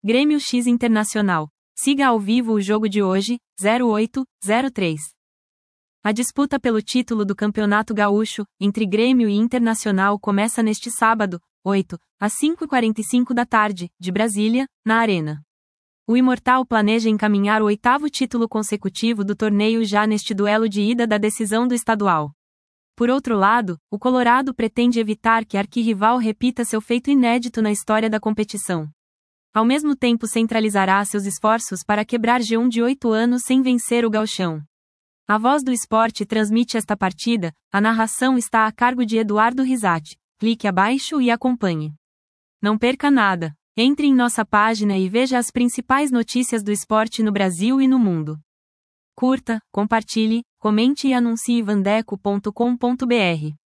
Grêmio X Internacional. Siga ao vivo o jogo de hoje, 08:03. A disputa pelo título do Campeonato Gaúcho, entre Grêmio e Internacional começa neste sábado, 8, às 5h45 da tarde, de Brasília, na Arena. O Imortal planeja encaminhar o 8º título consecutivo do torneio já neste duelo de ida da decisão do estadual. Por outro lado, o Colorado pretende evitar que a arquirrival repita seu feito inédito na história da competição. Ao mesmo tempo centralizará seus esforços para quebrar jejum de 8 anos sem vencer o Gauchão. A Voz do Esporte transmite esta partida, a narração está a cargo de Eduardo Risati. Clique abaixo e acompanhe. Não perca nada. Entre em nossa página e veja as principais notícias do esporte no Brasil e no mundo. Curta, compartilhe, comente e anuncie vandeco.com.br.